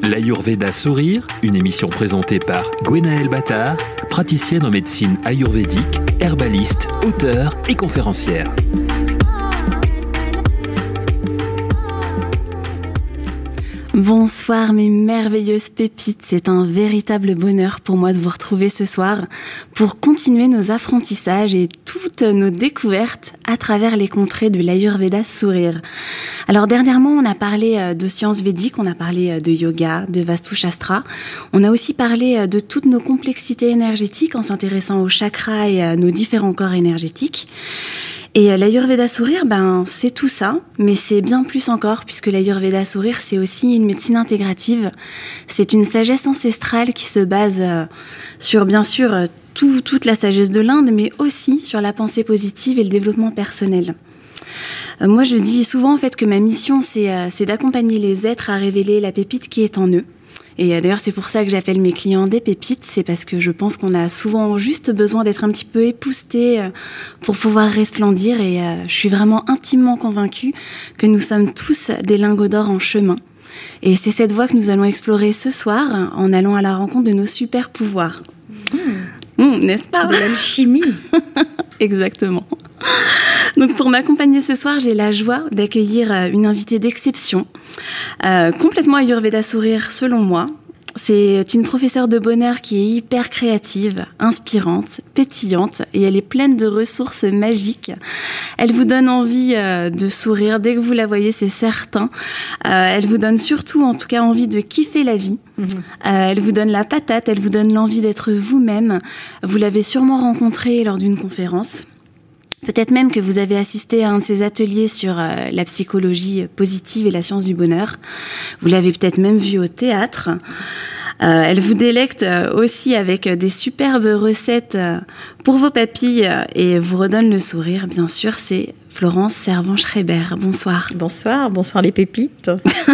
L'Ayurveda Sourire, une émission présentée par Gwenaëlle Battard, praticienne en médecine ayurvédique, herbaliste, auteure et conférencière. Bonsoir mes merveilleuses pépites, c'est un véritable bonheur pour moi de vous retrouver ce soir pour continuer nos apprentissages et toutes nos découvertes à travers les contrées de l'Ayurveda Sourire. Alors dernièrement on a parlé de sciences védiques, on a parlé de yoga, de Vastu Shastra, on a aussi parlé de toutes nos complexités énergétiques en s'intéressant aux chakras et à nos différents corps énergétiques. Et l'Ayurveda Sourire, c'est tout ça, mais c'est bien plus encore, puisque l'Ayurveda Sourire, c'est aussi une médecine intégrative. C'est une sagesse ancestrale qui se base sur, bien sûr, toute la sagesse de l'Inde, mais aussi sur la pensée positive et le développement personnel. Moi, je dis souvent, en fait, que ma mission, c'est d'accompagner les êtres à révéler la pépite qui est en eux. Et d'ailleurs, c'est pour ça que j'appelle mes clients des pépites, c'est parce que je pense qu'on a souvent juste besoin d'être un petit peu épousseté pour pouvoir resplendir et je suis vraiment intimement convaincue que nous sommes tous des lingots d'or en chemin. Et c'est cette voie que nous allons explorer ce soir en allant à la rencontre de nos super pouvoirs. N'est-ce pas ? De l'alchimie. Exactement. Donc pour m'accompagner ce soir, j'ai la joie d'accueillir une invitée d'exception, complètement Ayurveda Sourire selon moi. C'est une professeure de bonheur qui est hyper créative, inspirante, pétillante et elle est pleine de ressources magiques. Elle vous donne envie de sourire dès que vous la voyez, c'est certain. Elle vous donne surtout, en tout cas, envie de kiffer la vie. Elle vous donne la patate, elle vous donne l'envie d'être vous-même. Vous l'avez sûrement rencontrée lors d'une conférence. Peut-être même que vous avez assisté à un de ces ateliers sur la psychologie positive et la science du bonheur. Vous l'avez peut-être même vu au théâtre. Elle vous délecte aussi avec des superbes recettes pour vos papilles et vous redonne le sourire, bien sûr. C'est Florence Servan-Schreiber. Bonsoir. Bonsoir les pépites.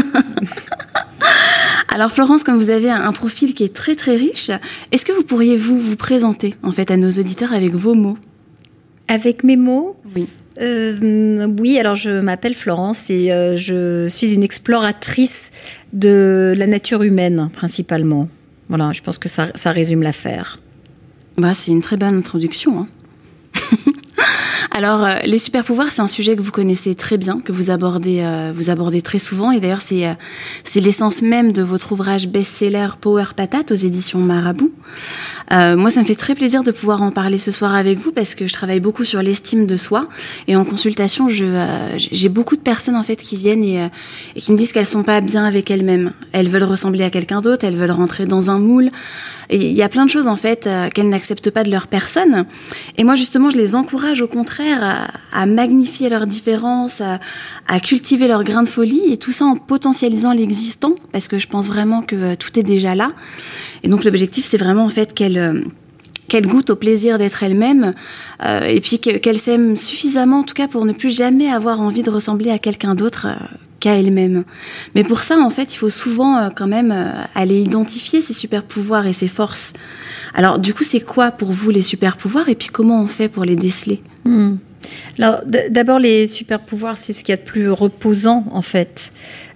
Alors Florence, comme vous avez un profil qui est très très riche, est-ce que vous pourriez vous présenter en fait à nos auditeurs avec vos mots ? Avec mes mots ? Oui. Oui, alors je m'appelle Florence et je suis une exploratrice de la nature humaine, principalement. Voilà, je pense que ça résume l'affaire. C'est une très bonne introduction, hein. Alors, les super pouvoirs, c'est un sujet que vous connaissez très bien, que vous abordez très souvent. Et d'ailleurs, c'est l'essence même de votre ouvrage best-seller Power Patate aux éditions Marabout. Moi, ça me fait très plaisir de pouvoir en parler ce soir avec vous parce que je travaille beaucoup sur l'estime de soi. Et en consultation, j'ai beaucoup de personnes en fait qui viennent et qui me disent qu'elles sont pas bien avec elles-mêmes. Elles veulent ressembler à quelqu'un d'autre, elles veulent rentrer dans un moule. Et il y a plein de choses en fait qu'elles n'acceptent pas de leur personne. Et moi, justement, je les encourage au contraire à magnifier leurs différences, à cultiver leur grain de folie, et tout ça en potentialisant l'existant, parce que je pense vraiment que tout est déjà là. Et donc l'objectif, c'est vraiment en fait qu'elle goûte au plaisir d'être elle-même, et puis qu'elle s'aime suffisamment, en tout cas, pour ne plus jamais avoir envie de ressembler à quelqu'un d'autre qu'à elle-même. Mais pour ça, en fait, il faut souvent quand même aller identifier ses super pouvoirs et ses forces. Alors, du coup, c'est quoi pour vous les super pouvoirs, et puis comment on fait pour les déceler ? Alors, d'abord, les super pouvoirs, c'est ce qu'il y a de plus reposant, en fait.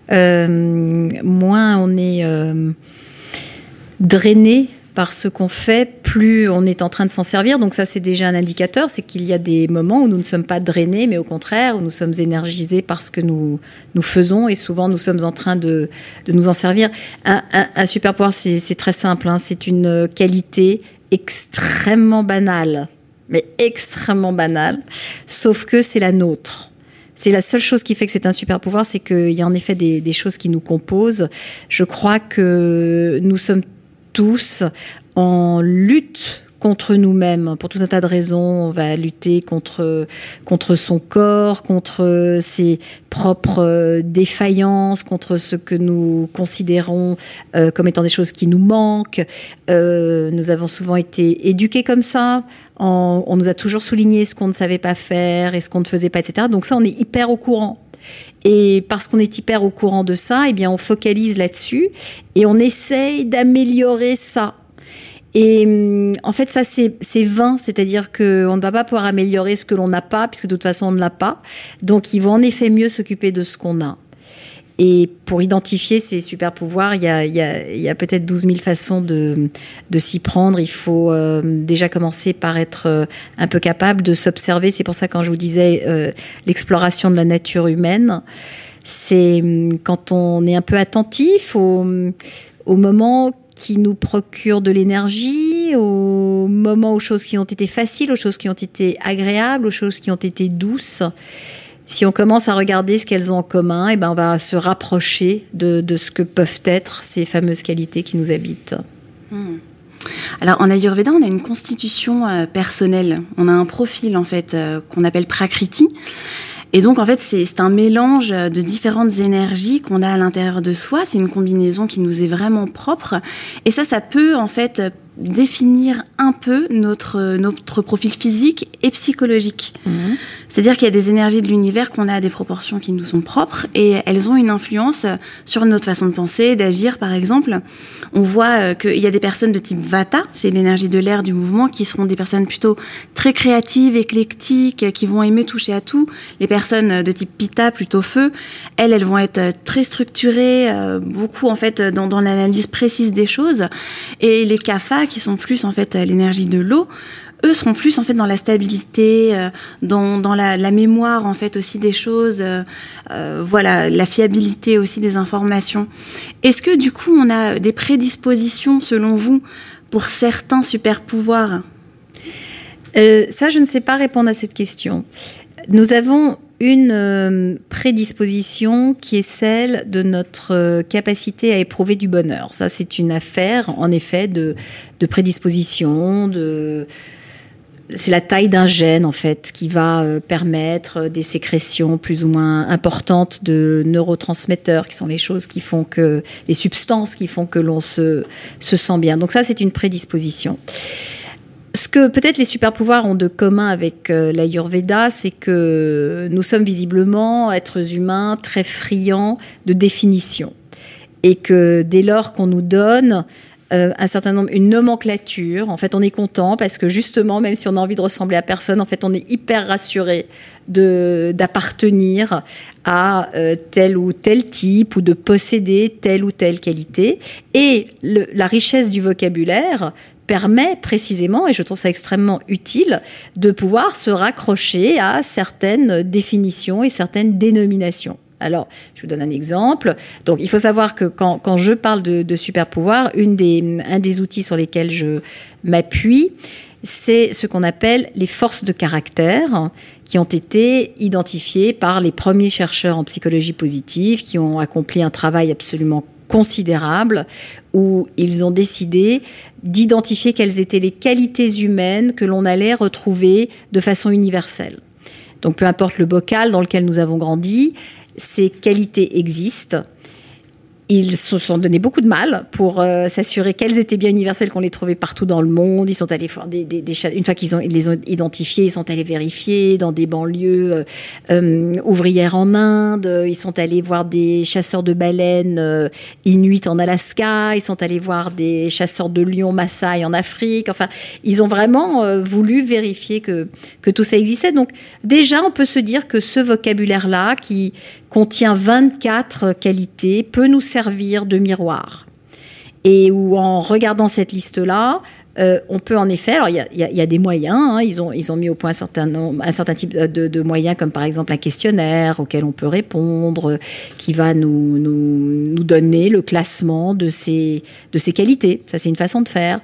Moins on est drainé par ce qu'on fait, plus on est en train de s'en servir. Donc ça, c'est déjà un indicateur, c'est qu'il y a des moments où nous ne sommes pas drainés, mais au contraire, où nous sommes énergisés par ce que nous faisons, et souvent nous sommes en train de nous en servir. Un super pouvoir, c'est très simple, hein, c'est une qualité extrêmement banale, mais extrêmement banale, sauf que c'est la nôtre. C'est la seule chose qui fait que c'est un super pouvoir, c'est qu'il y a en effet des choses qui nous composent. Je crois que nous sommes tous en lutte contre nous-mêmes, pour tout un tas de raisons. On va lutter contre son corps, contre ses propres défaillances, contre ce que nous considérons comme étant des choses qui nous manquent. Nous avons souvent été éduqués comme ça. On nous a toujours souligné ce qu'on ne savait pas faire et ce qu'on ne faisait pas, etc. Donc ça, on est hyper au courant. Et parce qu'on est hyper au courant de ça, eh bien, on focalise là-dessus et on essaye d'améliorer ça. Et en fait, ça, c'est vain, c'est-à-dire qu'on ne va pas pouvoir améliorer ce que l'on n'a pas, puisque de toute façon, on ne l'a pas. Donc, il vaut en effet mieux s'occuper de ce qu'on a. Et pour identifier ces super pouvoirs, il y a peut-être 12 000 façons de s'y prendre. Il faut déjà commencer par être un peu capable de s'observer. C'est pour ça, quand je vous disais l'exploration de la nature humaine, c'est quand on est un peu attentif au moment qui nous procure de l'énergie, aux moments, aux choses qui ont été faciles, aux choses qui ont été agréables, aux choses qui ont été douces. Si on commence à regarder ce qu'elles ont en commun, et ben on va se rapprocher de ce que peuvent être ces fameuses qualités qui nous habitent. Alors en Ayurveda, on a une constitution personnelle. On a un profil en fait qu'on appelle Prakriti. Et donc, en fait, c'est un mélange de différentes énergies qu'on a à l'intérieur de soi. C'est une combinaison qui nous est vraiment propre. Et ça peut, en fait, définir un peu notre profil physique et psychologique. C'est-à-dire qu'il y a des énergies de l'univers qu'on a à des proportions qui nous sont propres et elles ont une influence sur notre façon de penser, d'agir, par exemple. On voit qu'il y a des personnes de type Vata, c'est l'énergie de l'air, du mouvement, qui seront des personnes plutôt très créatives, éclectiques, qui vont aimer toucher à tout. Les personnes de type Pitta, plutôt feu, elles vont être très structurées, beaucoup en fait dans l'analyse précise des choses. Et les Kapha, qui sont plus en fait l'énergie de l'eau, eux seront plus en fait dans la stabilité, dans la mémoire en fait aussi des choses, voilà, la fiabilité aussi des informations. Est-ce que du coup on a des prédispositions selon vous pour certains super pouvoirs ? Ça, je ne sais pas répondre à cette question. Nous avons une prédisposition qui est celle de notre capacité à éprouver du bonheur. Ça, c'est une affaire, en effet, de prédisposition, c'est la taille d'un gène, en fait, qui va permettre des sécrétions plus ou moins importantes de neurotransmetteurs, qui sont les choses qui font que, les substances qui font que l'on se sent bien. Donc ça, c'est une prédisposition. Ce que peut-être les super-pouvoirs ont de commun avec l'Ayurveda, c'est que nous sommes visiblement, êtres humains, très friands de définition. Et que dès lors qu'on nous donne un certain nombre, une nomenclature, en fait, on est content parce que justement, même si on a envie de ressembler à personne, en fait, on est hyper rassuré d'appartenir à tel ou tel type ou de posséder telle ou telle qualité. Et la richesse du vocabulaire permet précisément, et je trouve ça extrêmement utile, de pouvoir se raccrocher à certaines définitions et certaines dénominations. Alors, je vous donne un exemple. Donc, il faut savoir que quand je parle de super pouvoir, un des outils sur lesquels je m'appuie, c'est ce qu'on appelle les forces de caractère, qui ont été identifiées par les premiers chercheurs en psychologie positive, qui ont accompli un travail absolument considérable, où ils ont décidé d'identifier quelles étaient les qualités humaines que l'on allait retrouver de façon universelle. Donc, peu importe le bocal dans lequel nous avons grandi, ces qualités existent. Ils se sont donné beaucoup de mal pour s'assurer qu'elles étaient bien universelles, qu'on les trouvait partout dans le monde. Ils sont allés faire une fois qu'ils les ont identifiées, ils sont allés vérifier dans des banlieues ouvrières en Inde. Ils sont allés voir des chasseurs de baleines inuits en Alaska. Ils sont allés voir des chasseurs de lions Maasai en Afrique. Enfin, ils ont vraiment voulu vérifier que tout ça existait. Donc, déjà, on peut se dire que ce vocabulaire-là, qui contient 24 qualités, peut nous servir de miroir. Et où, en regardant cette liste-là, on peut en effet, alors il y a des moyens, hein, ils ont mis au point un certain type de moyens, comme par exemple un questionnaire auquel on peut répondre, qui va nous donner le classement de ces qualités. Ça, c'est une façon de faire.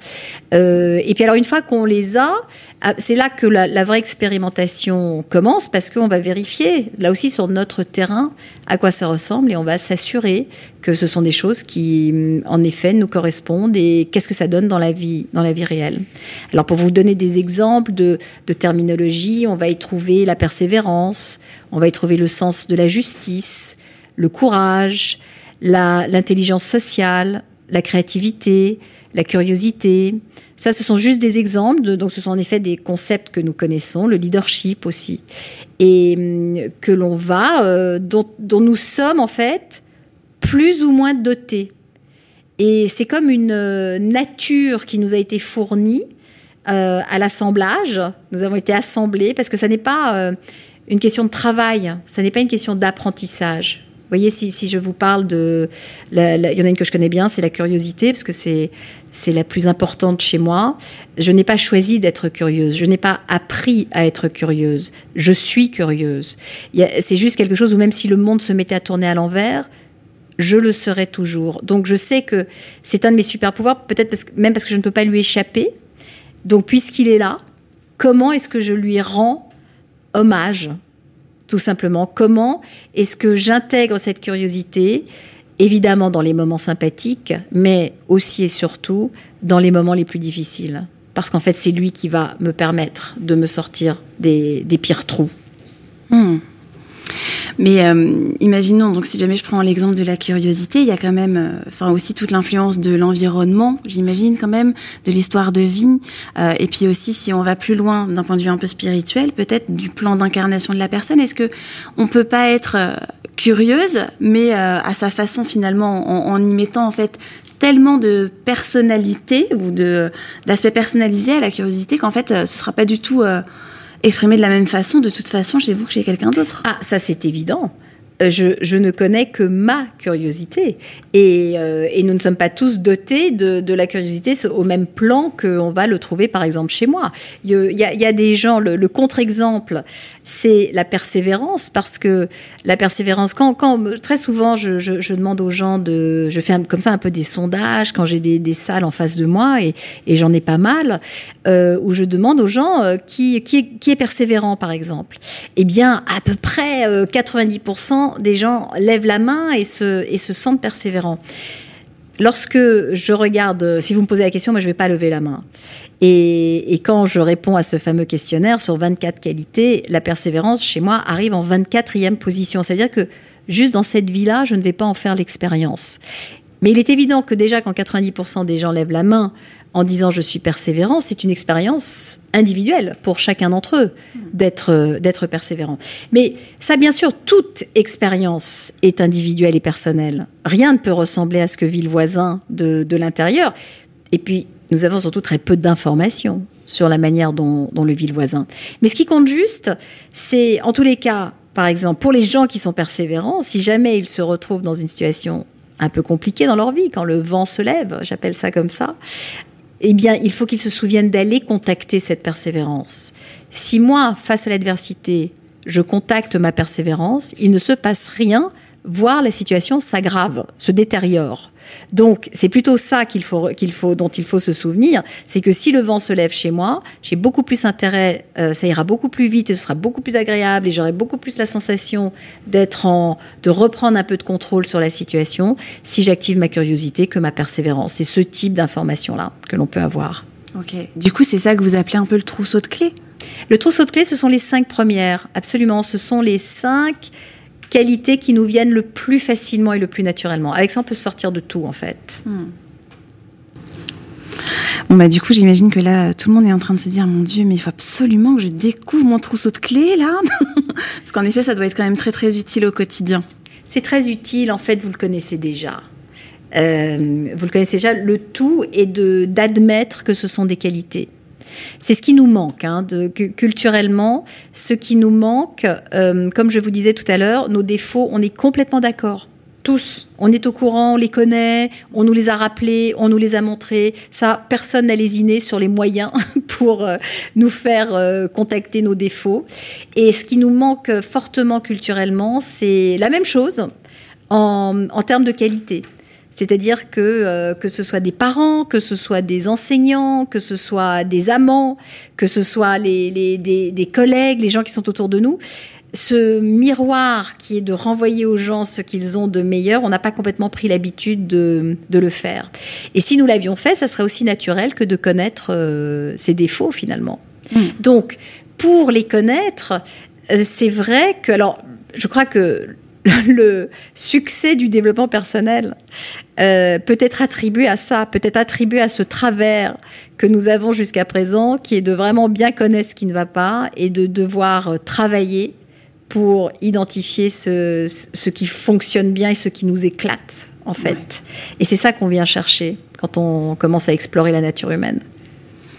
Et puis alors, une fois qu'on les a, c'est là que la vraie expérimentation commence, parce qu'on va vérifier, là aussi sur notre terrain, à quoi ça ressemble, et on va s'assurer que ce sont des choses qui, en effet, nous correspondent, et qu'est-ce que ça donne dans la vie réelle. Alors, pour vous donner des exemples de terminologie, on va y trouver la persévérance, on va y trouver le sens de la justice, le courage, l'intelligence sociale, la créativité, la curiosité. Ça, ce sont juste des exemples, donc ce sont en effet des concepts que nous connaissons, le leadership aussi, et que l'on va, dont nous sommes en fait plus ou moins dotés. Et c'est comme une nature qui nous a été fournie à l'assemblage. Nous avons été assemblés, parce que ça n'est pas une question de travail, ça n'est pas une question d'apprentissage. voyez, si je vous parle il y en a une que je connais bien, c'est la curiosité, parce que c'est la plus importante chez moi. Je n'ai pas choisi d'être curieuse. Je n'ai pas appris à être curieuse. Je suis curieuse. C'est juste quelque chose où même si le monde se mettait à tourner à l'envers, je le serai toujours. Donc je sais que c'est un de mes super pouvoirs, peut-être même parce que je ne peux pas lui échapper. Donc puisqu'il est là, comment est-ce que je lui rends hommage, tout simplement? Comment est-ce que j'intègre cette curiosité, évidemment dans les moments sympathiques, mais aussi et surtout dans les moments les plus difficiles? Parce qu'en fait, c'est lui qui va me permettre de me sortir des pires trous. Mais imaginons, donc si jamais je prends l'exemple de la curiosité, il y a quand même aussi toute l'influence de l'environnement, j'imagine quand même, de l'histoire de vie, et puis aussi si on va plus loin d'un point de vue un peu spirituel, peut-être du plan d'incarnation de la personne. Est-ce que on peut pas être curieuse, mais à sa façon finalement, en y mettant en fait tellement de personnalité ou d'aspect personnalisé à la curiosité qu'en fait ce sera pas du tout exprimé de la même façon, de toute façon, chez vous que chez quelqu'un d'autre. Ah, ça c'est évident. Je ne connais que ma curiosité. Et nous ne sommes pas tous dotés de la curiosité au même plan qu'on va le trouver, par exemple, chez moi. Il y a des gens, le contre-exemple, c'est la persévérance, parce que la persévérance, quand très souvent, je demande aux gens je fais comme ça un peu des sondages, quand j'ai des salles en face de moi, et j'en ai pas mal, où je demande aux gens qui est persévérant, par exemple. Eh bien, à peu près 90% des gens lèvent la main et se sentent persévérants. Lorsque je regarde, si vous me posez la question, moi je ne vais pas lever la main. Et quand je réponds à ce fameux questionnaire sur 24 qualités, la persévérance chez moi arrive en 24e position. Ça veut dire que juste dans cette vie-là, je ne vais pas en faire l'expérience. Mais il est évident que déjà quand 90% des gens lèvent la main en disant je suis persévérant, c'est une expérience individuelle pour chacun d'entre eux d'être persévérant. Mais ça, bien sûr, toute expérience est individuelle et personnelle. Rien ne peut ressembler à ce que vit le voisin de l'intérieur. Et puis, nous avons surtout très peu d'informations sur la manière dont le vit le voisin. Mais ce qui compte juste, c'est, en tous les cas, par exemple, pour les gens qui sont persévérants, si jamais ils se retrouvent dans une situation un peu compliquée dans leur vie, quand le vent se lève, j'appelle ça comme ça, eh bien, il faut qu'ils se souviennent d'aller contacter cette persévérance. Si moi, face à l'adversité, je contacte ma persévérance, il ne se passe rien, voire la situation s'aggrave, se détériore. Donc, c'est plutôt ça dont il faut se souvenir, c'est que si le vent se lève chez moi, j'ai beaucoup plus intérêt, ça ira beaucoup plus vite et ce sera beaucoup plus agréable et j'aurai beaucoup plus la sensation de reprendre un peu de contrôle sur la situation si j'active ma curiosité que ma persévérance. C'est ce type d'information-là que l'on peut avoir. Ok. Du coup, c'est ça que vous appelez un peu le trousseau de clés ? Le trousseau de clés, ce sont les 5 premières, absolument. Ce sont les 5 qualités qui nous viennent le plus facilement et le plus naturellement. Avec ça, on peut sortir de tout, en fait. Bon, du coup, j'imagine que là, tout le monde est en train de se dire, mon Dieu, mais il faut absolument que je découvre mon trousseau de clés, là. Parce qu'en effet, ça doit être quand même très, très utile au quotidien. C'est très utile. En fait, vous le connaissez déjà. Le tout est d'admettre que ce sont des qualités. C'est ce qui nous manque, culturellement. Ce qui nous manque, comme je vous disais tout à l'heure, nos défauts, on est complètement d'accord. Tous. On est au courant, on les connaît, on nous les a rappelés, on nous les a montrés. Ça, personne n'a lésiné sur les moyens pour nous faire contacter nos défauts. Et ce qui nous manque fortement culturellement, c'est la même chose en termes de qualité. C'est-à-dire que ce soit des parents, que ce soit des enseignants, que ce soit des amants, que ce soit des collègues, les gens qui sont autour de nous, ce miroir qui est de renvoyer aux gens ce qu'ils ont de meilleur, on n'a pas complètement pris l'habitude de le faire. Et si nous l'avions fait, ça serait aussi naturel que de connaître ses défauts finalement. Donc, pour les connaître, c'est vrai que... Alors, je crois que le succès du développement personnel peut être attribué à ça, peut être attribué à ce travers que nous avons jusqu'à présent, qui est de vraiment bien connaître ce qui ne va pas et de devoir travailler pour identifier ce qui fonctionne bien et ce qui nous éclate, en fait. Ouais. Et c'est ça qu'on vient chercher quand on commence à explorer la nature humaine.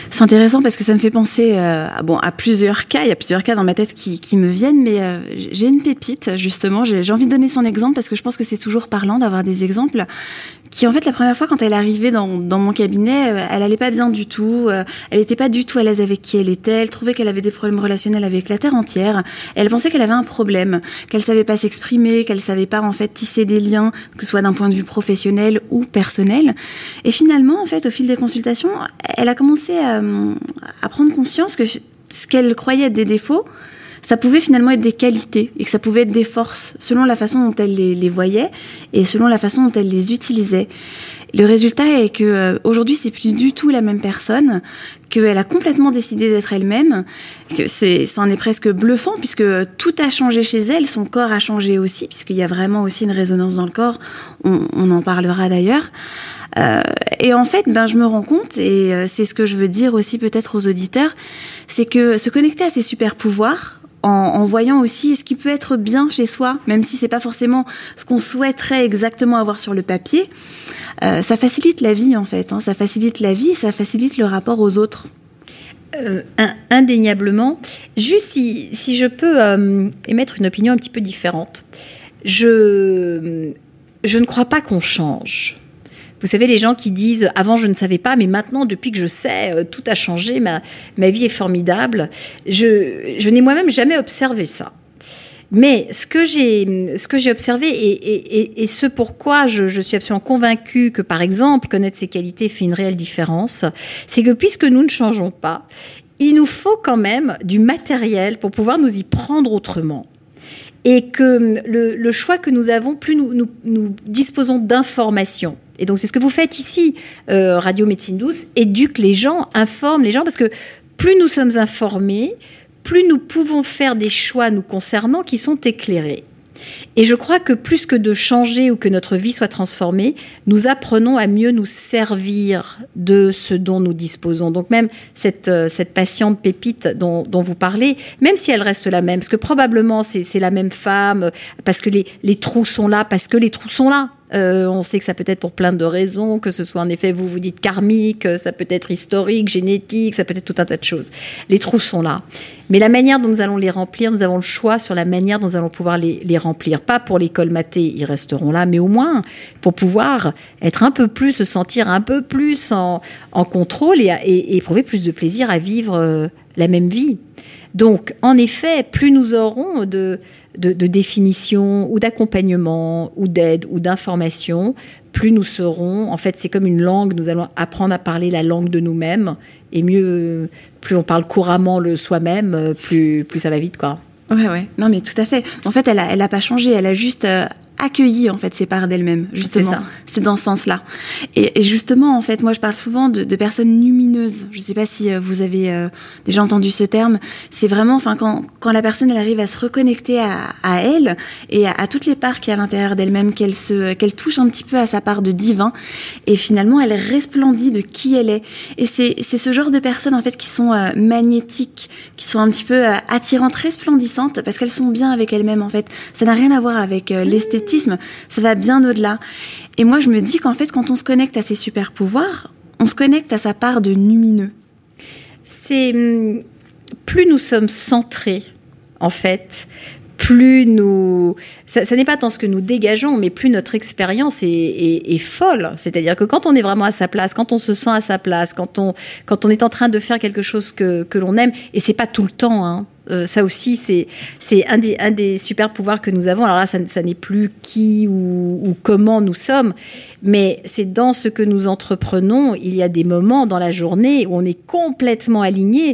C'est intéressant parce que ça me fait penser à plusieurs cas. Il y a plusieurs cas dans ma tête qui me viennent, mais j'ai une pépite, justement. J'ai envie de donner son exemple parce que je pense que c'est toujours parlant d'avoir des exemples qui, en fait, la première fois, quand elle est arrivée dans mon cabinet, elle allait pas bien du tout. Elle était pas du tout à l'aise avec qui elle était. Elle trouvait qu'elle avait des problèmes relationnels avec la terre entière. Elle pensait qu'elle avait un problème, qu'elle savait pas s'exprimer, qu'elle savait pas, en fait, tisser des liens, que ce soit d'un point de vue professionnel ou personnel. Et finalement, en fait, au fil des consultations, elle a commencé à prendre conscience que ce qu'elle croyait être des défauts, ça pouvait finalement être des qualités et que ça pouvait être des forces selon la façon dont elle les voyait et selon la façon dont elle les utilisait. Le résultat est que aujourd'hui, c'est plus du tout la même personne, qu'elle a complètement décidé d'être elle-même, que c'en est presque bluffant puisque tout a changé chez elle, son corps a changé aussi puisqu'il y a vraiment aussi une résonance dans le corps, on en parlera d'ailleurs. Et en fait, je me rends compte, et c'est ce que je veux dire aussi peut-être aux auditeurs, c'est que se connecter à ses super pouvoirs, en voyant aussi ce qui peut être bien chez soi, même si c'est pas forcément ce qu'on souhaiterait exactement avoir sur le papier, ça facilite la vie en fait. Ça facilite la vie et ça facilite le rapport aux autres. Indéniablement. Juste si je peux émettre une opinion un petit peu différente. Je ne crois pas qu'on change. Vous savez, les gens qui disent « avant, je ne savais pas, mais maintenant, depuis que je sais, tout a changé, ma vie est formidable ». Je n'ai moi-même jamais observé ça. Mais ce que j'ai observé et ce pourquoi je suis absolument convaincue que, par exemple, connaître ses qualités fait une réelle différence, c'est que puisque nous ne changeons pas, il nous faut quand même du matériel pour pouvoir nous y prendre autrement. Et que le choix que nous avons, plus nous disposons d'informations. Et donc, c'est ce que vous faites ici, Radio Médecine Douce, éduque les gens, informe les gens, parce que plus nous sommes informés, plus nous pouvons faire des choix nous concernant qui sont éclairés. Et je crois que plus que de changer ou que notre vie soit transformée, nous apprenons à mieux nous servir de ce dont nous disposons. Donc même cette patiente pépite dont vous parlez, même si elle reste la même, parce que probablement c'est la même femme, parce que les trous sont là, parce que les trous sont là. On sait que ça peut être pour plein de raisons, que ce soit en effet, vous dites karmique, ça peut être historique, génétique, ça peut être tout un tas de choses. Les trous sont là. Mais la manière dont nous allons les remplir, nous avons le choix sur la manière dont nous allons pouvoir les remplir. Pas pour les colmater, ils resteront là, mais au moins pour pouvoir être un peu plus, se sentir un peu plus en contrôle et éprouver plus de plaisir à vivre la même vie. Donc, en effet, plus nous aurons de définition ou d'accompagnement ou d'aide ou d'information, plus nous serons, en fait, c'est comme une langue, nous allons apprendre à parler la langue de nous-mêmes et mieux, plus on parle couramment le soi-même, plus ça va vite, quoi. Ouais. Non, mais tout à fait. En fait, elle a pas changé, elle a juste accueilli en fait ces parts d'elle-même, justement. C'est ça. C'est dans ce sens-là. Et justement, en fait, moi je parle souvent de personnes lumineuses. Je sais pas si vous avez déjà entendu ce terme. C'est vraiment, enfin, quand la personne elle arrive à se reconnecter à elle et à toutes les parts qu'il y a à l'intérieur d'elle-même, qu'elle touche un petit peu à sa part de divin, et finalement elle resplendit de qui elle est. Et c'est ce genre de personnes en fait qui sont magnétiques, qui sont un petit peu attirantes, resplendissantes, parce qu'elles sont bien avec elles-mêmes en fait. Ça n'a rien à voir avec l'esthétisme. Ça va bien au-delà. Et moi, je me dis qu'en fait, quand on se connecte à ses super pouvoirs, on se connecte à sa part de lumineux. C'est plus nous sommes centrés, en fait, plus nous... Ça n'est pas tant ce que nous dégageons, mais plus notre expérience est folle. C'est-à-dire que quand on est vraiment à sa place, quand on se sent à sa place, quand on est en train de faire quelque chose que l'on aime, et c'est pas tout le temps, hein. Ça aussi, c'est un des super pouvoirs que nous avons. Alors là, ça n'est plus qui ou comment nous sommes, mais c'est dans ce que nous entreprenons. Il y a des moments dans la journée où on est complètement aligné,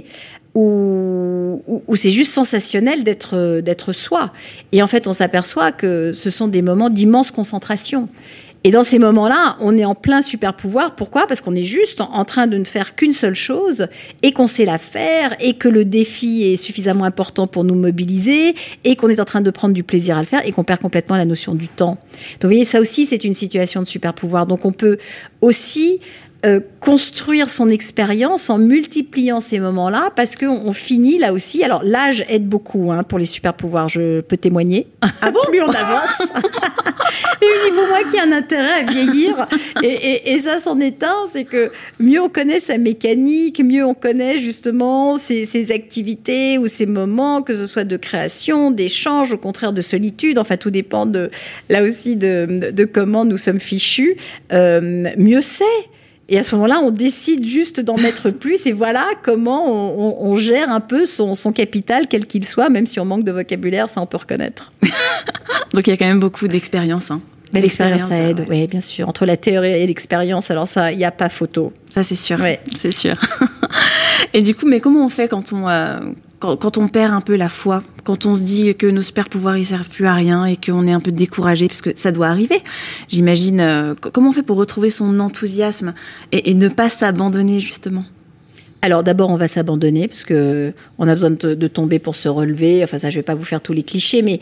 où c'est juste sensationnel d'être soi. Et en fait, on s'aperçoit que ce sont des moments d'immense concentration. Et dans ces moments-là, on est en plein super pouvoir. Pourquoi ? Parce qu'on est juste en train de ne faire qu'une seule chose et qu'on sait la faire et que le défi est suffisamment important pour nous mobiliser et qu'on est en train de prendre du plaisir à le faire et qu'on perd complètement la notion du temps. Donc, vous voyez, ça aussi, c'est une situation de super pouvoir. Donc, on peut aussi construire son expérience en multipliant ces moments-là, parce qu'on finit là aussi. Alors l'âge aide beaucoup pour les super pouvoirs, je peux témoigner. Ah bon? Plus on avance, Mais il faut moins qu'il y ait un intérêt à vieillir. Et ça, c'en est un, c'est que mieux on connaît sa mécanique, mieux on connaît justement ses activités ou ses moments, que ce soit de création, d'échange, au contraire de solitude. Enfin, tout dépend là aussi de comment nous sommes fichus. Mieux c'est. Et à ce moment-là, on décide juste d'en mettre plus. Et voilà comment on gère un peu son capital, quel qu'il soit, même si on manque de vocabulaire, ça on peut reconnaître. Donc il y a quand même beaucoup d'expérience. Mais l'expérience, ça aide, oui, bien sûr. Entre la théorie et l'expérience, alors ça, il n'y a pas photo. Ça, c'est sûr. Ouais. C'est sûr. Et du coup, mais comment on fait quand on perd un peu la foi, quand on se dit que nos super pouvoirs ils servent plus à rien et qu'on est un peu découragé, parce que ça doit arriver. J'imagine. Comment on fait pour retrouver son enthousiasme et ne pas s'abandonner justement? Alors d'abord, on va s'abandonner parce que on a besoin de tomber pour se relever. Enfin ça, je vais pas vous faire tous les clichés, mais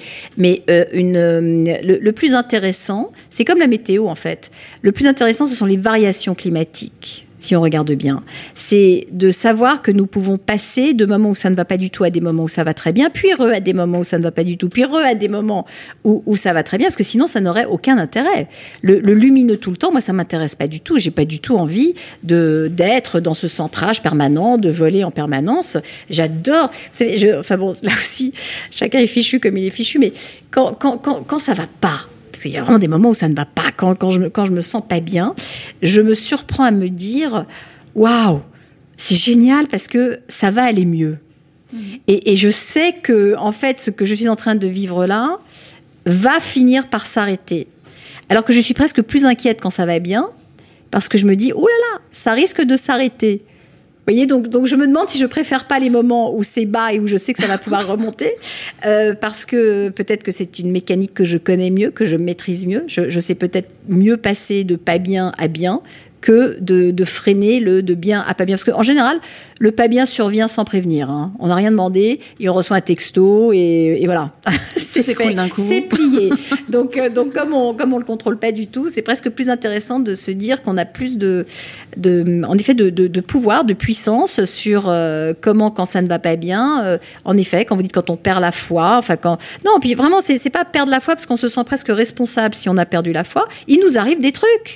le plus intéressant, c'est comme la météo en fait. Le plus intéressant, ce sont les variations climatiques. Si on regarde bien, c'est de savoir que nous pouvons passer de moments où ça ne va pas du tout à des moments où ça va très bien, puis à des moments où ça ne va pas du tout, puis à des moments où ça va très bien, parce que sinon ça n'aurait aucun intérêt. Le lumineux tout le temps, moi ça m'intéresse pas du tout. J'ai pas du tout envie d'être dans ce centrage permanent, de voler en permanence. J'adore. Vous savez, enfin bon, là aussi, chacun est fichu comme il est fichu, mais quand ça va pas. Parce qu'il y a vraiment des moments où ça ne va pas. Quand je me sens pas bien, je me surprends à me dire « Waouh, c'est génial parce que ça va aller mieux. » Et je sais que, en fait, ce que je suis en train de vivre là va finir par s'arrêter. Alors que je suis presque plus inquiète quand ça va bien, parce que je me dis « Oh là là, ça risque de s'arrêter. » Vous voyez, donc je me demande si je préfère pas les moments où c'est bas et où je sais que ça va pouvoir remonter, parce que peut-être que c'est une mécanique que je connais mieux, que je maîtrise mieux. Je sais peut-être mieux passer de pas bien à bien que de freiner le de bien à pas bien. Parce qu'en général, le pas bien survient sans prévenir. Hein. On n'a rien demandé et on reçoit un texto et voilà. c'est cool d'un coup. C'est plié. Donc comme on le contrôle pas du tout, c'est presque plus intéressant de se dire qu'on a plus en effet de pouvoir, de puissance sur comment quand ça ne va pas bien. En effet, quand vous dites quand on perd la foi, enfin non, puis vraiment c'est pas perdre la foi parce qu'on se sent presque responsable si on a perdu la foi. Il nous arrive des trucs.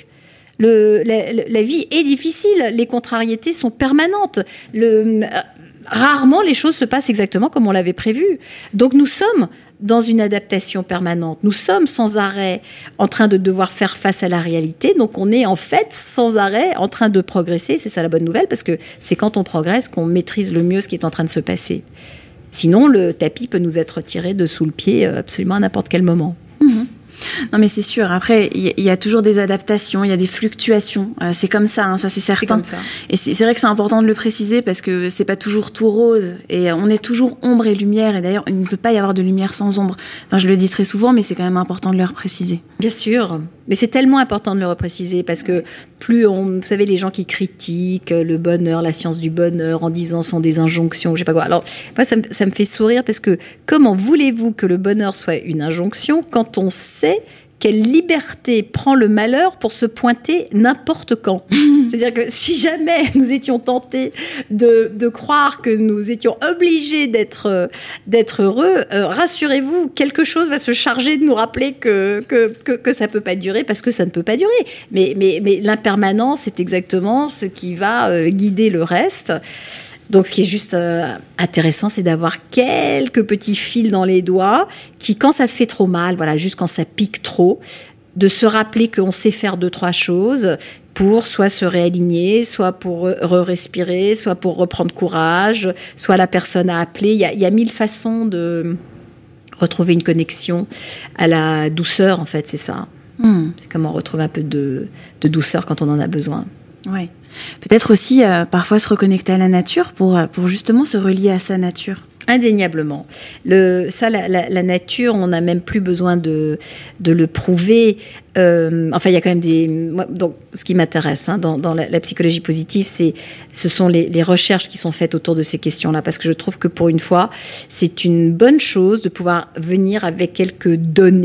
La vie est difficile, les contrariétés sont permanentes. Rarement les choses se passent exactement comme on l'avait prévu. Donc nous sommes dans une adaptation permanente. Nous sommes sans arrêt en train de devoir faire face à la réalité. Donc on est en fait sans arrêt en train de progresser. C'est ça la bonne nouvelle, parce que c'est quand on progresse qu'on maîtrise le mieux ce qui est en train de se passer. Sinon, le tapis peut nous être tiré de sous le pied absolument à n'importe quel moment. Non mais c'est sûr, après il y a toujours des adaptations, il y a des fluctuations, c'est comme ça, hein, ça c'est certain. C'est comme ça. Et c'est vrai que c'est important de le préciser parce que c'est pas toujours tout rose et on est toujours ombre et lumière, et d'ailleurs il ne peut pas y avoir de lumière sans ombre. Enfin je le dis très souvent, mais c'est quand même important de le repréciser. Bien sûr, mais c'est tellement important de le repréciser parce que vous savez, les gens qui critiquent le bonheur, la science du bonheur en disant sont des injonctions, je sais pas quoi. Alors moi ça me fait sourire parce que comment voulez-vous que le bonheur soit une injonction quand on sait quelle liberté prend le malheur pour se pointer n'importe quand. C'est-à-dire que si jamais nous étions tentés de croire que nous étions obligés d'être heureux, rassurez-vous, quelque chose va se charger de nous rappeler que ça peut pas durer, parce que ça ne peut pas durer. Mais l'impermanence, c'est exactement ce qui va guider le reste. Donc, ce qui est juste intéressant, c'est d'avoir quelques petits fils dans les doigts qui, quand ça fait trop mal, voilà, juste quand ça pique trop, de se rappeler qu'on sait faire 2-3 choses pour soit se réaligner, soit pour respirer, soit pour reprendre courage, soit la personne à appeler. Il y a 1000 façons de retrouver une connexion à la douceur, en fait, c'est ça. C'est comment retrouver un peu de douceur quand on en a besoin. Ouais. Peut-être aussi parfois se reconnecter à la nature pour justement se relier à sa nature. Indéniablement. La nature, on n'a même plus besoin de le prouver. Enfin, il y a quand même donc, ce qui m'intéresse dans la psychologie positive, ce sont les recherches qui sont faites autour de ces questions-là, parce que je trouve que pour une fois, c'est une bonne chose de pouvoir venir avec quelques données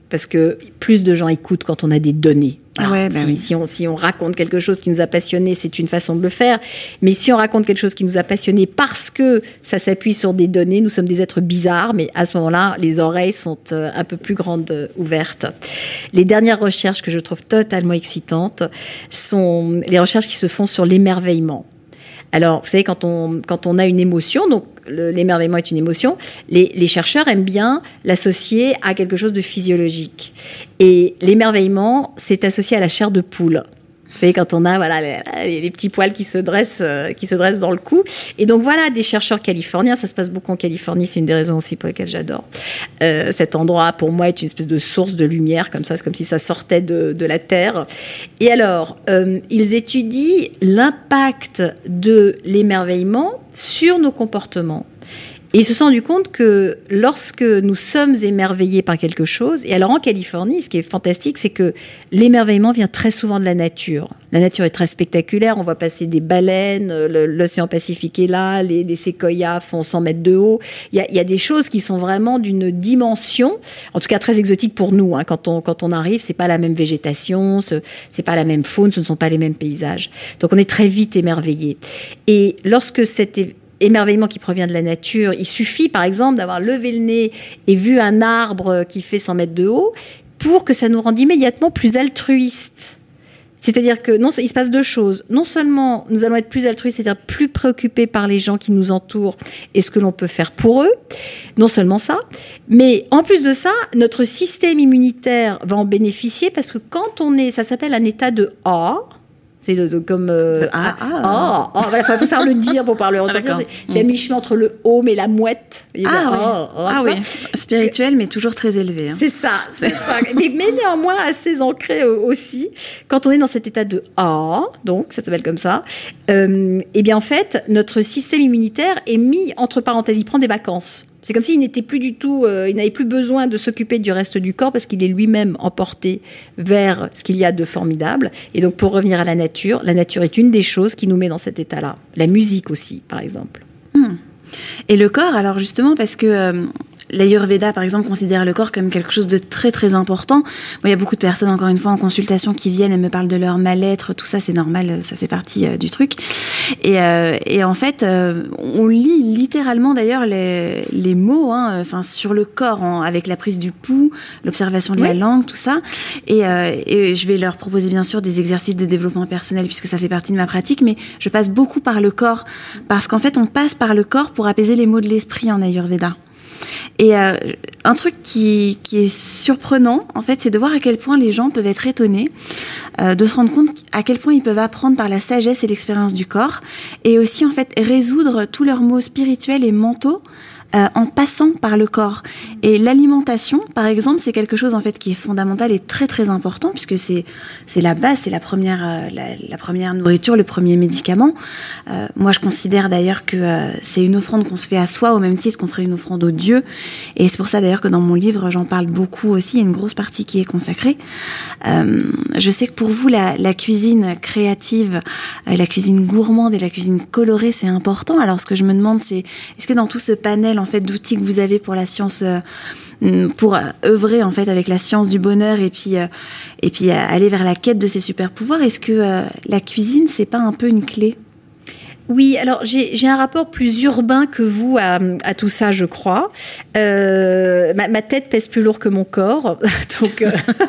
parce que plus de gens écoutent quand on a des données. Ouais, si on raconte quelque chose qui nous a passionnés, c'est une façon de le faire. Mais si on raconte quelque chose qui nous a passionnés parce que ça s'appuie sur des données, nous sommes des êtres bizarres, mais à ce moment-là, les oreilles sont un peu plus grandes ouvertes. Les dernières recherches que je trouve totalement excitantes sont les recherches qui se font sur l'émerveillement. Alors, vous savez, quand on a une émotion, donc l'émerveillement est une émotion, les chercheurs aiment bien l'associer à quelque chose de physiologique. Et l'émerveillement, c'est associé à la chair de poule. Vous savez, quand on a les petits poils qui se dressent dans le cou. Et donc voilà, des chercheurs californiens, ça se passe beaucoup en Californie, c'est une des raisons aussi pour lesquelles j'adore. Cet endroit, pour moi, est une espèce de source de lumière, comme ça, c'est comme si ça sortait de la Terre. Et alors, ils étudient l'impact de l'émerveillement sur nos comportements. Et ils se sont rendus compte que lorsque nous sommes émerveillés par quelque chose, et alors en Californie, ce qui est fantastique, c'est que l'émerveillement vient très souvent de la nature. La nature est très spectaculaire, on voit passer des baleines, l'océan Pacifique est là, les séquoias font 100 mètres de haut. Il y a des choses qui sont vraiment d'une dimension, en tout cas très exotique pour nous. Hein. Quand on arrive, c'est pas la même végétation, c'est pas la même faune, ce ne sont pas les mêmes paysages. Donc on est très vite émerveillé. Et lorsque cet émerveillement qui provient de la nature, il suffit par exemple d'avoir levé le nez et vu un arbre qui fait 100 mètres de haut pour que ça nous rende immédiatement plus altruistes. C'est-à-dire que il se passe deux choses. Non seulement nous allons être plus altruistes, c'est-à-dire plus préoccupés par les gens qui nous entourent et ce que l'on peut faire pour eux. Non seulement ça, mais en plus de ça, notre système immunitaire va en bénéficier parce que quand ça s'appelle un état de A. C'est comme voilà, faut savoir le dire pour parler ressentir. C'est à mi-chemin entre le home et la mouette. Oui, spirituel mais toujours très élevé. Hein. C'est ça. mais néanmoins assez ancré aussi. Quand on est dans cet état de donc ça s'appelle comme ça. Et bien en fait, notre système immunitaire est mis entre parenthèses. Il prend des vacances. C'est comme s'il n'était plus du tout, il n'avait plus besoin de s'occuper du reste du corps parce qu'il est lui-même emporté vers ce qu'il y a de formidable. Et donc, pour revenir à la nature est une des choses qui nous met dans cet état-là. La musique aussi, par exemple. Et le corps, alors justement, parce que l'Ayurveda, par exemple, considère le corps comme quelque chose de très, très important. Il y a beaucoup de personnes, encore une fois, en consultation qui viennent et me parlent de leur mal-être. Tout ça, c'est normal, ça fait partie du truc. Et en fait, on lit littéralement, d'ailleurs, les mots sur le corps, avec la prise du pouls, l'observation de la langue, tout ça. Et je vais leur proposer, bien sûr, des exercices de développement personnel, puisque ça fait partie de ma pratique, mais je passe beaucoup par le corps. Parce qu'en fait, on passe par le corps pour apaiser les maux de l'esprit en Ayurveda. Et un truc qui est surprenant, en fait, c'est de voir à quel point les gens peuvent être étonnés, de se rendre compte à quel point ils peuvent apprendre par la sagesse et l'expérience du corps, et aussi, en fait, résoudre tous leurs maux spirituels et mentaux en passant par le corps. Et l'alimentation, par exemple, c'est quelque chose en fait qui est fondamental et très très important puisque c'est la base, c'est la première nourriture, le premier médicament. Moi, je considère d'ailleurs que c'est une offrande qu'on se fait à soi au même titre qu'on ferait une offrande au Dieu. Et c'est pour ça d'ailleurs que dans mon livre, j'en parle beaucoup aussi. Il y a une grosse partie qui est consacrée. Je sais que pour vous, la cuisine créative, la cuisine gourmande et la cuisine colorée, c'est important. Alors, ce que je me demande, c'est est-ce que dans tout ce panel en fait d'outils que vous avez pour la science, pour œuvrer en fait avec la science du bonheur et puis aller vers la quête de ces super pouvoirs, est-ce que la cuisine c'est pas un peu une clé? Oui, alors j'ai un rapport plus urbain que vous à tout ça, je crois. Ma tête pèse plus lourd que mon corps, donc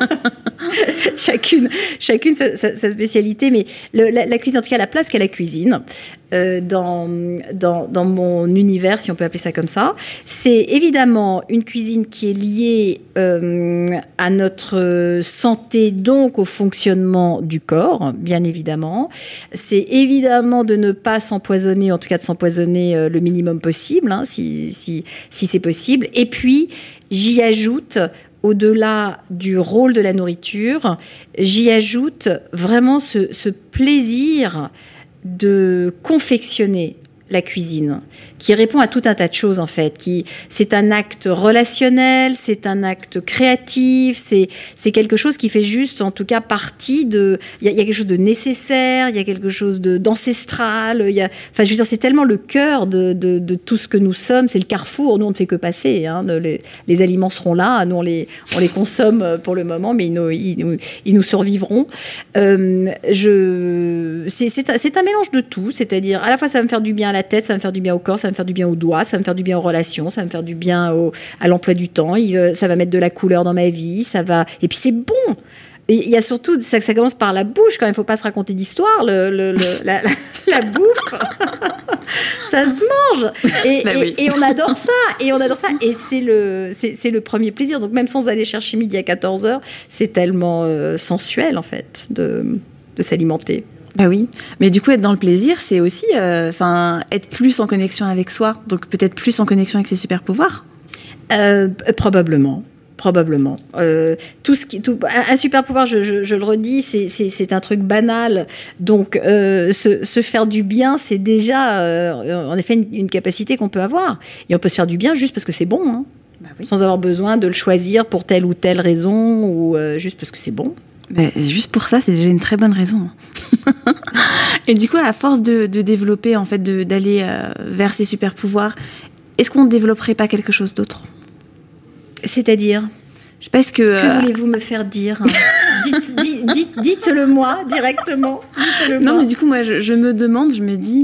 chacune sa spécialité, mais la cuisine, en tout cas la place qu'a la cuisine dans mon univers, si on peut appeler ça comme ça, c'est évidemment une cuisine qui est liée à notre santé, donc au fonctionnement du corps, bien évidemment. C'est évidemment de ne pas s'empoisonner, en tout cas de s'empoisonner le minimum possible, hein, si c'est possible. Et puis, j'y ajoute, au-delà du rôle de la nourriture, j'y ajoute vraiment ce plaisir de confectionner la cuisine, qui répond à tout un tas de choses en fait. C'est un acte relationnel, c'est un acte créatif, c'est quelque chose qui fait juste, en tout cas, partie de. Il y a quelque chose de nécessaire, il y a quelque chose d'ancestral. Enfin, je veux dire, c'est tellement le cœur de tout ce que nous sommes. C'est le carrefour. Nous, on ne fait que passer. Hein, les aliments seront là. Nous, on les consomme pour le moment, mais ils nous survivront. C'est un mélange de tout. C'est-à-dire, à la fois, ça va me faire du bien à la tête, ça va me faire du bien au corps, ça va me faire du bien aux doigts, ça va me faire du bien aux relations, ça va me faire du bien à l'emploi du temps, ça va mettre de la couleur dans ma vie, et puis c'est bon. Et il y a surtout, ça commence par la bouche quand même, il ne faut pas se raconter d'histoire, la bouffe, ça se mange. Et on adore ça, et c'est le premier plaisir. Donc même sans aller chercher midi à 14h, c'est tellement sensuel en fait de s'alimenter. Bah oui, mais du coup être dans le plaisir, c'est aussi être plus en connexion avec soi, donc peut-être plus en connexion avec ses super pouvoirs. Probablement. Un super pouvoir, je le redis, c'est un truc banal. Donc se faire du bien, c'est déjà en effet une capacité qu'on peut avoir. Et on peut se faire du bien juste parce que c'est bon, hein. Bah oui. Sans avoir besoin de le choisir pour telle ou telle raison, ou juste parce que c'est bon. Mais juste pour ça, c'est déjà une très bonne raison. Et du coup, à force de développer, en fait, d'aller vers ces super pouvoirs, est-ce qu'on ne développerait pas quelque chose d'autre ? C'est-à-dire ? Je sais pas, est-ce que... Que voulez-vous me faire dire ? Dites-le-moi directement. Non, mais du coup, moi, je me demande, je me dis,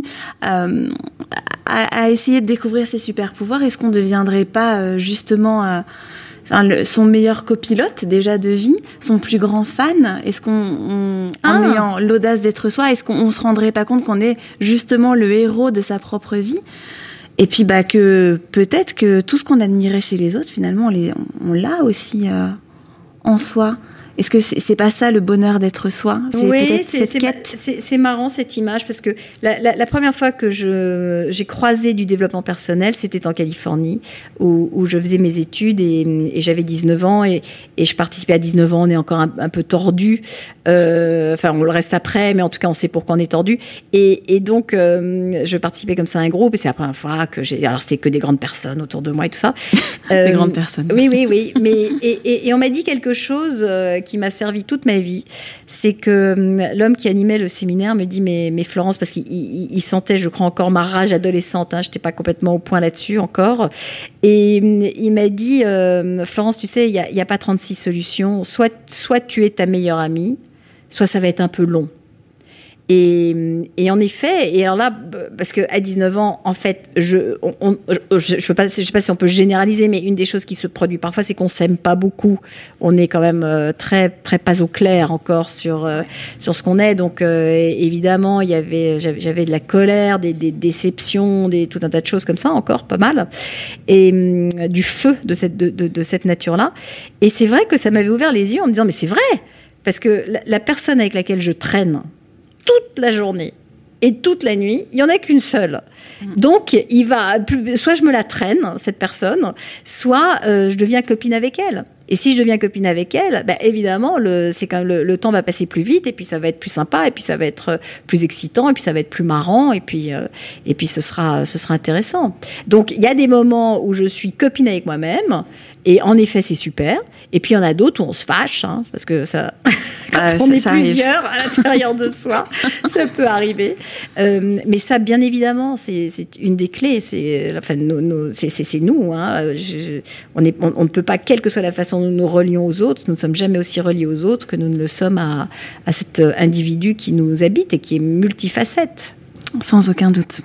à essayer de découvrir ces super pouvoirs, est-ce qu'on ne deviendrait pas justement... son meilleur copilote déjà de vie, son plus grand fan, est-ce en ayant l'audace d'être soi, est-ce qu'on se rendrait pas compte qu'on est justement le héros de sa propre vie ? Et puis que peut-être que tout ce qu'on admirait chez les autres, finalement, on l'a aussi en soi. Est-ce que c'est pas ça le bonheur d'être soi ? C'est peut-être cette quête. C'est marrant cette image parce que la première fois que j'ai croisé du développement personnel, c'était en Californie où je faisais mes études et j'avais 19 ans et je participais à 19 ans, on est encore un peu tordu. Enfin, on le reste après, mais en tout cas, on sait pourquoi on est tordu. Et donc, je participais comme ça à un groupe et c'est la première fois que alors c'est que des grandes personnes autour de moi et tout ça. Des grandes personnes. Oui. Mais et on m'a dit quelque chose qui m'a servi toute ma vie, c'est que l'homme qui animait le séminaire me dit mais Florence, parce qu'il sentait, je crois, encore ma rage adolescente, hein, je n'étais pas complètement au point là-dessus encore, et il m'a dit Florence, tu sais, il y a pas 36 solutions, soit tu es ta meilleure amie, soit ça va être un peu long. Et en effet, et alors là, parce que à 19 ans, en fait, je sais pas si on peut généraliser, mais une des choses qui se produit parfois, c'est qu'on s'aime pas beaucoup. On est quand même très très pas au clair encore sur ce qu'on est. Donc évidemment, j'avais de la colère, des déceptions, tout un tas de choses comme ça, encore pas mal, et du feu de cette nature-là. Et c'est vrai que ça m'avait ouvert les yeux en me disant mais c'est vrai, parce que la personne avec laquelle je traîne toute la journée et toute la nuit, il n'y en a qu'une seule. Donc, soit je me la traîne, cette personne, soit je deviens copine avec elle. Et si je deviens copine avec elle, évidemment, c'est quand même le temps va passer plus vite, et puis ça va être plus sympa, et puis ça va être plus excitant, et puis ça va être plus marrant, et puis ce sera intéressant. Donc, il y a des moments où je suis copine avec moi-même, et en effet, c'est super. Et puis, il y en a d'autres où on se fâche, hein, parce que ça, quand on est plusieurs à l'intérieur de soi, ça peut arriver. Mais ça, bien évidemment, c'est une des clés. C'est nous. Hein. On ne peut pas, quelle que soit la façon dont nous nous relions aux autres, nous ne sommes jamais aussi reliés aux autres que nous ne le sommes à cet individu qui nous habite et qui est multifacette. Sans aucun doute.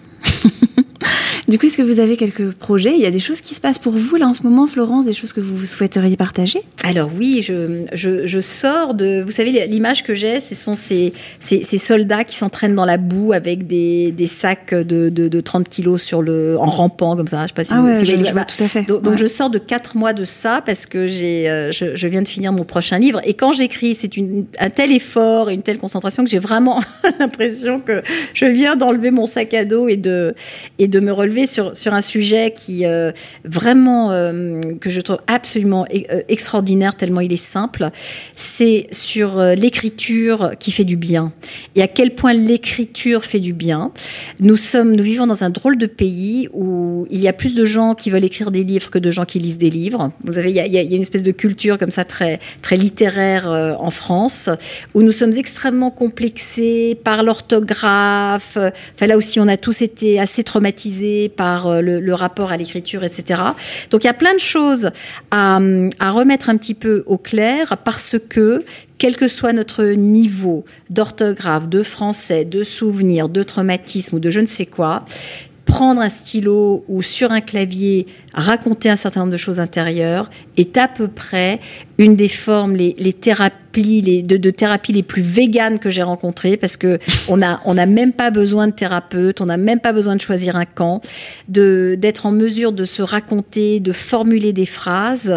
Du coup, est-ce que vous avez quelques projets ? Il y a des choses qui se passent pour vous là en ce moment, Florence, des choses que vous souhaiteriez partager ? Alors oui, je sors de... Vous savez, l'image que j'ai, ce sont ces soldats qui s'entraînent dans la boue avec des sacs de 30 kilos en rampant comme ça. Je sais pas si je vois tout à fait. Donc je sors de 4 mois de ça parce que je viens de finir mon prochain livre. Et quand j'écris, c'est un tel effort et une telle concentration que j'ai vraiment l'impression que je viens d'enlever mon sac à dos et de me relever arriver sur un sujet qui vraiment que je trouve absolument extraordinaire tellement il est simple. C'est sur l'écriture qui fait du bien et à quel point l'écriture fait du bien. Nous vivons dans un drôle de pays où il y a plus de gens qui veulent écrire des livres que de gens qui lisent des livres. Vous savez, il y a une espèce de culture comme ça très très littéraire en France où nous sommes extrêmement complexés par l'orthographe. Enfin, là aussi, on a tous été assez traumatisés par le rapport à l'écriture, etc. Donc, il y a plein de choses à remettre un petit peu au clair parce que, quel que soit notre niveau d'orthographe, de français, de souvenirs, de traumatisme ou de je ne sais quoi, prendre un stylo ou sur un clavier, raconter un certain nombre de choses intérieures est à peu près une des formes, les thérapies, de thérapie les plus véganes que j'ai rencontrées parce que on n'a même pas besoin de thérapeute, on n'a même pas besoin de choisir un camp, d'être en mesure de se raconter, de formuler des phrases.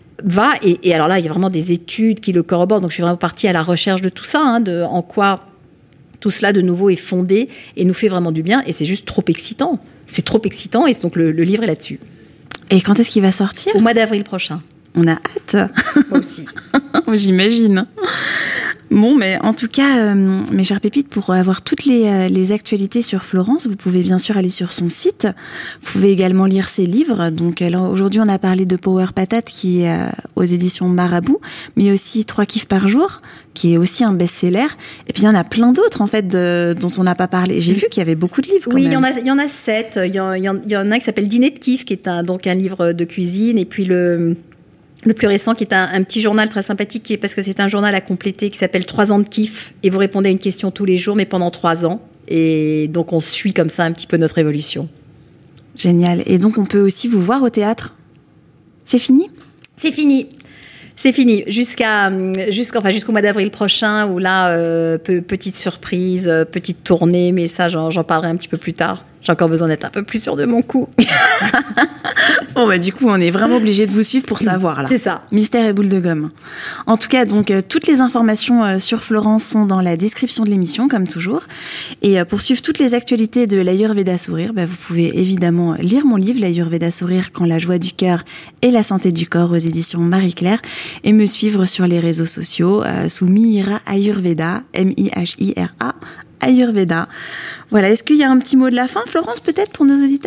Et alors là, il y a vraiment des études qui le corroborent, donc je suis vraiment partie à la recherche de tout ça, en quoi tout cela, de nouveau, est fondé et nous fait vraiment du bien. Et c'est juste trop excitant. C'est trop excitant. Et donc, le livre est là-dessus. Et quand est-ce qu'il va sortir ? Au mois d'avril prochain. On a hâte. Moi aussi. J'imagine. Bon, mais en tout cas, mes chères pépites, pour avoir toutes les actualités sur Florence, vous pouvez bien sûr aller sur son site. Vous pouvez également lire ses livres. Donc là, aujourd'hui, on a parlé de Power Patate qui est aux éditions Marabout, mais aussi 3 kiffs par jour, qui est aussi un best-seller. Et puis, il y en a plein d'autres, en fait, dont on n'a pas parlé. J'ai vu qu'il y avait beaucoup de livres, quand même. Oui, il y en a 7. Il y en a un qui s'appelle Dîner de kiff, qui est donc un livre de cuisine. Et puis, le plus récent, qui est un petit journal très sympathique, parce que c'est un journal à compléter, qui s'appelle 3 ans de kiff. Et vous répondez à une question tous les jours, mais pendant 3 ans. Et donc, on suit comme ça un petit peu notre évolution. Génial. Et donc, on peut aussi vous voir au théâtre. C'est fini ? C'est fini. C'est fini, jusqu'au mois d'avril prochain, où là, petite surprise, petite tournée, mais ça, j'en parlerai un petit peu plus tard. J'ai encore besoin d'être un peu plus sûre de mon coup. Bon, bah, du coup, on est vraiment obligé de vous suivre pour savoir, là. C'est ça. Mystère et boule de gomme. En tout cas, donc, toutes les informations sur Florence sont dans la description de l'émission, comme toujours. Et pour suivre toutes les actualités de l'Ayurveda Sourire, bah, vous pouvez évidemment lire mon livre, l'Ayurveda Sourire, quand la joie du cœur et la santé du corps, aux éditions Marie-Claire, et me suivre sur les réseaux sociaux, sous Mihira Ayurveda, M-I-H-I-R-A, Ayurveda. Voilà, est-ce qu'il y a un petit mot de la fin, Florence, peut-être, pour nos auditeurs ?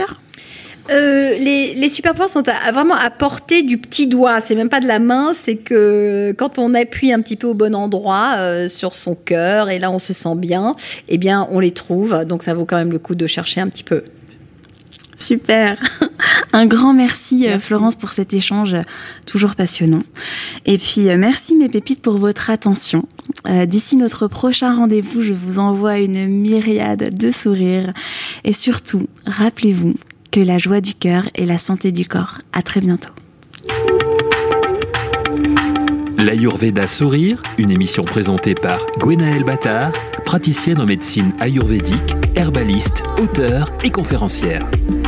Les super pouvoirs sont vraiment à portée du petit doigt. C'est même pas de la main, c'est que quand on appuie un petit peu au bon endroit sur son cœur, et là on se sent bien, eh bien on les trouve. Donc ça vaut quand même le coup de chercher un petit peu. Super. Un grand merci, Florence, pour cet échange toujours passionnant. Et puis, merci, mes pépites, pour votre attention. D'ici notre prochain rendez-vous, je vous envoie une myriade de sourires. Et surtout, rappelez-vous que la joie du cœur est la santé du corps. À très bientôt. L'Ayurveda Sourire, une émission présentée par Gwenaëlle Battard, praticienne en médecine ayurvédique, herbaliste, auteure et conférencière.